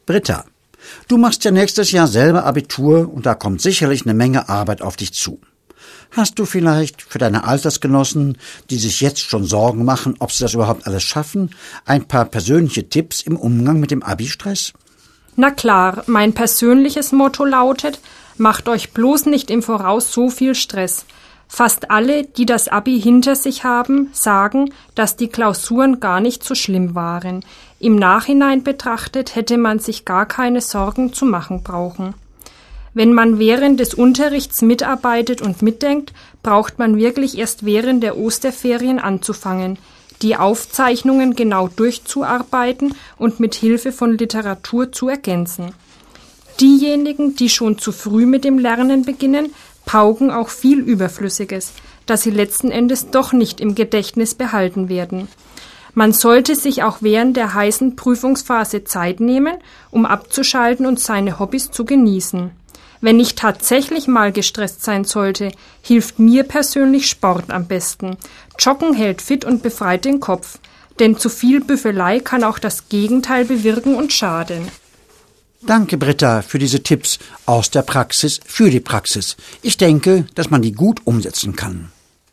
Britta, du machst ja nächstes Jahr selber Abitur und da kommt sicherlich eine Menge Arbeit auf dich zu. Hast du vielleicht für deine Altersgenossen, die sich jetzt schon Sorgen machen, ob sie das überhaupt alles schaffen, ein paar persönliche Tipps im Umgang mit dem Abi-Stress? Na klar, mein persönliches Motto lautet: Macht euch bloß nicht im Voraus so viel Stress. Fast alle, die das Abi hinter sich haben, sagen, dass die Klausuren gar nicht so schlimm waren. Im Nachhinein betrachtet hätte man sich gar keine Sorgen zu machen brauchen. Wenn man während des Unterrichts mitarbeitet und mitdenkt, braucht man wirklich erst während der Osterferien anzufangen, die Aufzeichnungen genau durchzuarbeiten und mit Hilfe von Literatur zu ergänzen. Diejenigen, die schon zu früh mit dem Lernen beginnen, pauken auch viel Überflüssiges, das sie letzten Endes doch nicht im Gedächtnis behalten werden. Man sollte sich auch während der heißen Prüfungsphase Zeit nehmen, um abzuschalten und seine Hobbys zu genießen. Wenn ich tatsächlich mal gestresst sein sollte, hilft mir persönlich Sport am besten. Joggen hält fit und befreit den Kopf, denn zu viel Büffelei kann auch das Gegenteil bewirken und schaden. Danke, Britta, für diese Tipps aus der Praxis für die Praxis. Ich denke, dass man die gut umsetzen kann.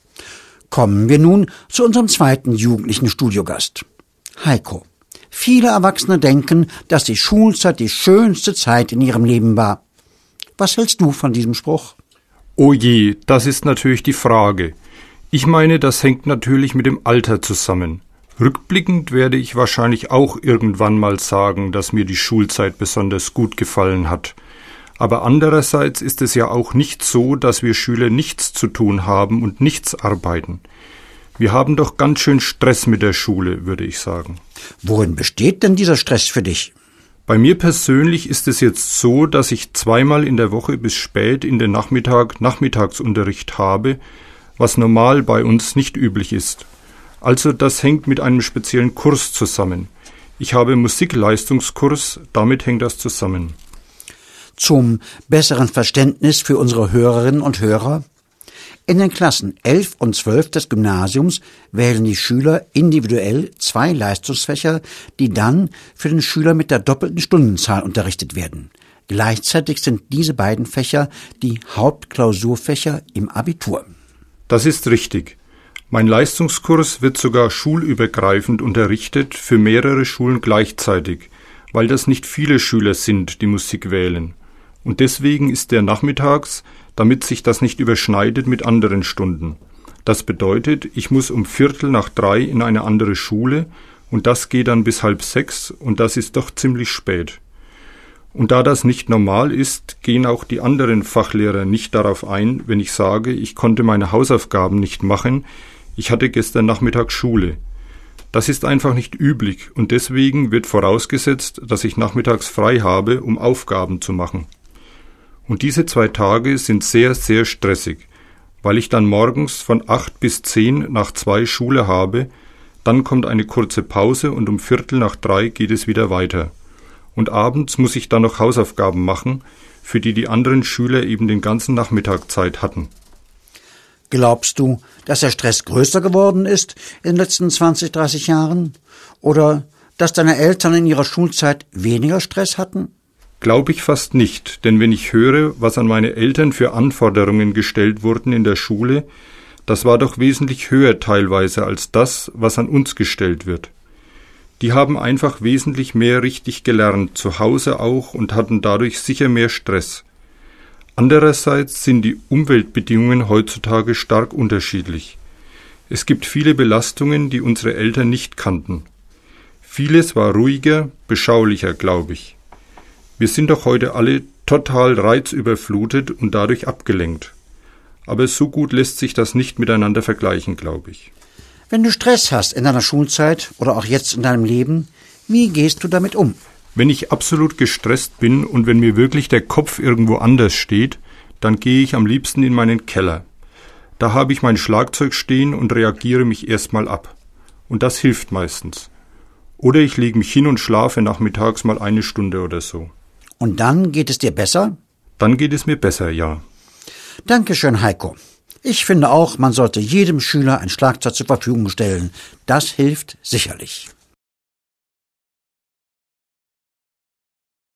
Kommen wir nun zu unserem zweiten jugendlichen Studiogast. Heiko. Viele Erwachsene denken, dass die Schulzeit die schönste Zeit in ihrem Leben war. Was hältst du von diesem Spruch? Oh je, das ist natürlich die Frage. Ich meine, das hängt natürlich mit dem Alter zusammen. Rückblickend werde ich wahrscheinlich auch irgendwann mal sagen, dass mir die Schulzeit besonders gut gefallen hat. Aber andererseits ist es ja auch nicht so, dass wir Schüler nichts zu tun haben und nichts arbeiten. Wir haben doch ganz schön Stress mit der Schule, würde ich sagen. Worin besteht denn dieser Stress für dich? Bei mir persönlich ist es jetzt so, dass ich 2-mal in der Woche bis spät in den Nachmittagsunterricht habe, was normal bei uns nicht üblich ist. Also das hängt mit einem speziellen Kurs zusammen. Ich habe Musikleistungskurs, damit hängt das zusammen. Zum besseren Verständnis für unsere Hörerinnen und Hörer: In den Klassen 11 und 12 des Gymnasiums wählen die Schüler individuell 2 Leistungsfächer, die dann für den Schüler mit der doppelten Stundenzahl unterrichtet werden. Gleichzeitig sind diese beiden Fächer die Hauptklausurfächer im Abitur. Das ist richtig. Mein Leistungskurs wird sogar schulübergreifend unterrichtet, für mehrere Schulen gleichzeitig, weil das nicht viele Schüler sind, die Musik wählen. Und deswegen ist der nachmittags, damit sich das nicht überschneidet mit anderen Stunden. Das bedeutet, ich muss um 2:45 in eine andere Schule und das geht dann bis 5:30 und das ist doch ziemlich spät. Und da das nicht normal ist, gehen auch die anderen Fachlehrer nicht darauf ein, wenn ich sage, ich konnte meine Hausaufgaben nicht machen, ich hatte gestern Nachmittag Schule. Das ist einfach nicht üblich und deswegen wird vorausgesetzt, dass ich nachmittags frei habe, um Aufgaben zu machen. Und diese 2 Tage sind sehr, sehr stressig, weil ich dann morgens von 8 bis 10 nach 2 Schule habe, dann kommt eine kurze Pause und um 2:45 geht es wieder weiter. Und abends muss ich dann noch Hausaufgaben machen, für die anderen Schüler eben den ganzen Nachmittag Zeit hatten. Glaubst du, dass der Stress größer geworden ist in den letzten 20, 30 Jahren? Oder dass deine Eltern in ihrer Schulzeit weniger Stress hatten? Glaube ich fast nicht, denn wenn ich höre, was an meine Eltern für Anforderungen gestellt wurden in der Schule, das war doch wesentlich höher teilweise als das, was an uns gestellt wird. Die haben einfach wesentlich mehr richtig gelernt, zu Hause auch, und hatten dadurch sicher mehr Stress. Andererseits sind die Umweltbedingungen heutzutage stark unterschiedlich. Es gibt viele Belastungen, die unsere Eltern nicht kannten. Vieles war ruhiger, beschaulicher, glaube ich. Wir sind doch heute alle total reizüberflutet und dadurch abgelenkt. Aber so gut lässt sich das nicht miteinander vergleichen, glaube ich. Wenn du Stress hast in deiner Schulzeit oder auch jetzt in deinem Leben, wie gehst du damit um? Wenn ich absolut gestresst bin und wenn mir wirklich der Kopf irgendwo anders steht, dann gehe ich am liebsten in meinen Keller. Da habe ich mein Schlagzeug stehen und reagiere mich erstmal ab. Und das hilft meistens. Oder ich lege mich hin und schlafe nachmittags mal 1 Stunde oder so. Und dann geht es dir besser? Dann geht es mir besser, ja. Dankeschön, Heiko. Ich finde auch, man sollte jedem Schüler ein Schlagzeug zur Verfügung stellen. Das hilft sicherlich.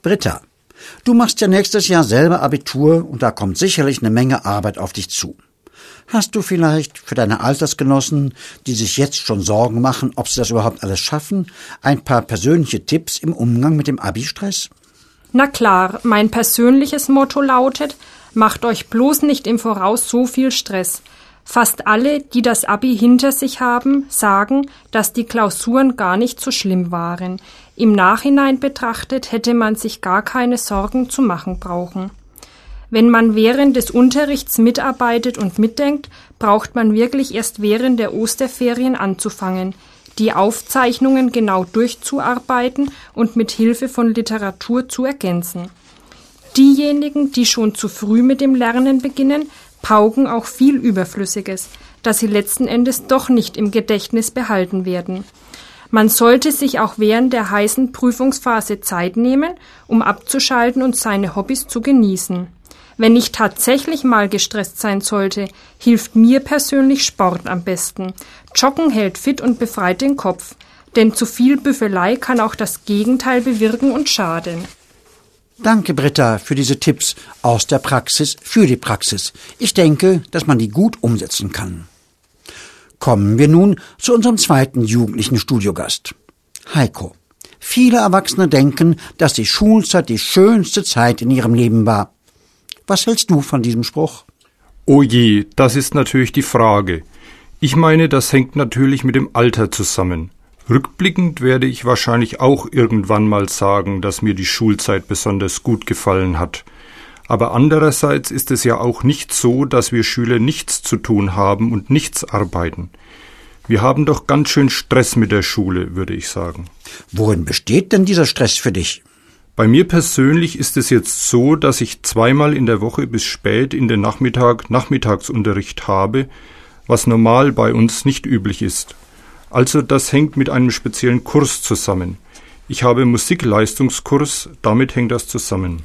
Britta, du machst ja nächstes Jahr selber Abitur und da kommt sicherlich eine Menge Arbeit auf dich zu. Hast du vielleicht für deine Altersgenossen, die sich jetzt schon Sorgen machen, ob sie das überhaupt alles schaffen, ein paar persönliche Tipps im Umgang mit dem Abi-Stress? Na klar, mein persönliches Motto lautet: Macht euch bloß nicht im Voraus so viel Stress. Fast alle, die das Abi hinter sich haben, sagen, dass die Klausuren gar nicht so schlimm waren. Im Nachhinein betrachtet hätte man sich gar keine Sorgen zu machen brauchen. Wenn man während des Unterrichts mitarbeitet und mitdenkt, braucht man wirklich erst während der Osterferien anzufangen, die Aufzeichnungen genau durchzuarbeiten und mit Hilfe von Literatur zu ergänzen. Diejenigen, die schon zu früh mit dem Lernen beginnen, pauken auch viel Überflüssiges, das sie letzten Endes doch nicht im Gedächtnis behalten werden. Man sollte sich auch während der heißen Prüfungsphase Zeit nehmen, um abzuschalten und seine Hobbys zu genießen. Wenn ich tatsächlich mal gestresst sein sollte, hilft mir persönlich Sport am besten. Joggen hält fit und befreit den Kopf. Denn zu viel Büffelei kann auch das Gegenteil bewirken und schaden. Danke, Britta, für diese Tipps aus der Praxis für die Praxis. Ich denke, dass man die gut umsetzen kann. Kommen wir nun zu unserem zweiten jugendlichen Studiogast. Heiko. Viele Erwachsene denken, dass die Schulzeit die schönste Zeit in ihrem Leben war. Was hältst du von diesem Spruch? Oh je, das ist natürlich die Frage. Ich meine, das hängt natürlich mit dem Alter zusammen. Rückblickend werde ich wahrscheinlich auch irgendwann mal sagen, dass mir die Schulzeit besonders gut gefallen hat. Aber andererseits ist es ja auch nicht so, dass wir Schüler nichts zu tun haben und nichts arbeiten. Wir haben doch ganz schön Stress mit der Schule, würde ich sagen. Worin besteht denn dieser Stress für dich? Bei mir persönlich ist es jetzt so, dass ich zweimal in der Woche bis spät in den Nachmittagsunterricht habe, was normal bei uns nicht üblich ist. Also das hängt mit einem speziellen Kurs zusammen. Ich habe Musikleistungskurs, damit hängt das zusammen.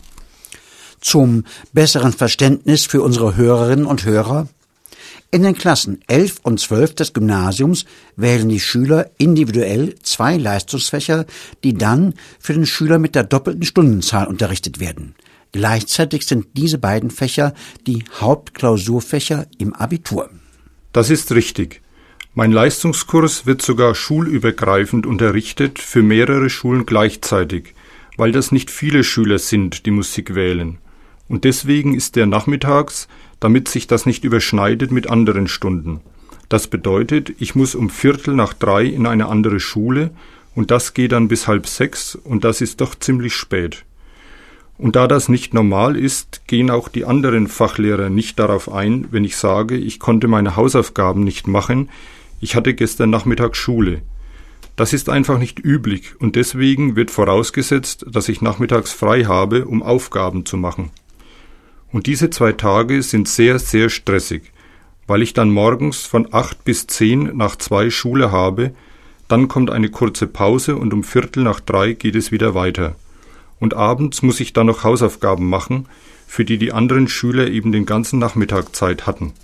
Zum besseren Verständnis für unsere Hörerinnen und Hörer: In den Klassen 11 und 12 des Gymnasiums wählen die Schüler individuell 2 Leistungsfächer, die dann für den Schüler mit der doppelten Stundenzahl unterrichtet werden. Gleichzeitig sind diese beiden Fächer die Hauptklausurfächer im Abitur. Das ist richtig. Mein Leistungskurs wird sogar schulübergreifend unterrichtet, für mehrere Schulen gleichzeitig, weil das nicht viele Schüler sind, die Musik wählen. Und deswegen ist der nachmittags, damit sich das nicht überschneidet mit anderen Stunden. Das bedeutet, ich muss um 2:45 in eine andere Schule und das geht dann bis 5:30 und das ist doch ziemlich spät. Und da das nicht normal ist, gehen auch die anderen Fachlehrer nicht darauf ein, wenn ich sage, ich konnte meine Hausaufgaben nicht machen, ich hatte gestern Nachmittag Schule. Das ist einfach nicht üblich und deswegen wird vorausgesetzt, dass ich nachmittags frei habe, um Aufgaben zu machen. Und diese 2 Tage sind sehr, sehr stressig, weil ich dann morgens von 8 bis 10 nach 2 Schule habe, dann kommt eine kurze Pause und um 2:45 geht es wieder weiter. Und abends muss ich dann noch Hausaufgaben machen, für die anderen Schüler eben den ganzen Nachmittag Zeit hatten.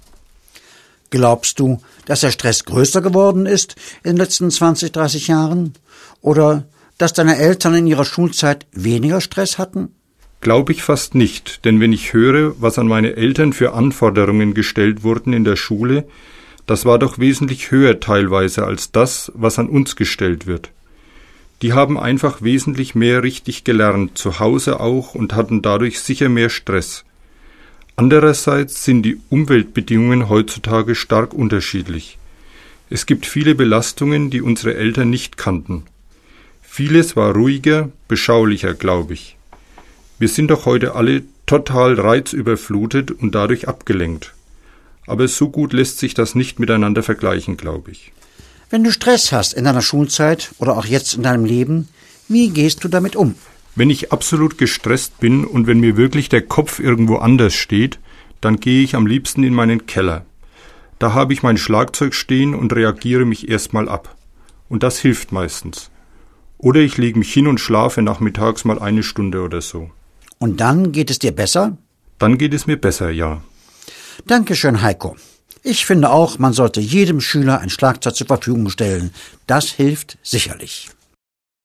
Glaubst du, dass der Stress größer geworden ist in den letzten 20, 30 Jahren? Oder dass deine Eltern in ihrer Schulzeit weniger Stress hatten? Glaube ich fast nicht, denn wenn ich höre, was an meine Eltern für Anforderungen gestellt wurden in der Schule, das war doch wesentlich höher teilweise als das, was an uns gestellt wird. Die haben einfach wesentlich mehr richtig gelernt, zu Hause auch, und hatten dadurch sicher mehr Stress. Andererseits sind die Umweltbedingungen heutzutage stark unterschiedlich. Es gibt viele Belastungen, die unsere Eltern nicht kannten. Vieles war ruhiger, beschaulicher, glaube ich. Wir sind doch heute alle total reizüberflutet und dadurch abgelenkt. Aber so gut lässt sich das nicht miteinander vergleichen, glaube ich. Wenn du Stress hast in deiner Schulzeit oder auch jetzt in deinem Leben, wie gehst du damit um? Wenn ich absolut gestresst bin und wenn mir wirklich der Kopf irgendwo anders steht, dann gehe ich am liebsten in meinen Keller. Da habe ich mein Schlagzeug stehen und reagiere mich erstmal ab. Und das hilft meistens. Oder ich lege mich hin und schlafe nachmittags mal 1 Stunde oder so. Und dann geht es dir besser? Dann geht es mir besser, ja. Dankeschön, Heiko. Ich finde auch, man sollte jedem Schüler ein Schlagzeug zur Verfügung stellen. Das hilft sicherlich.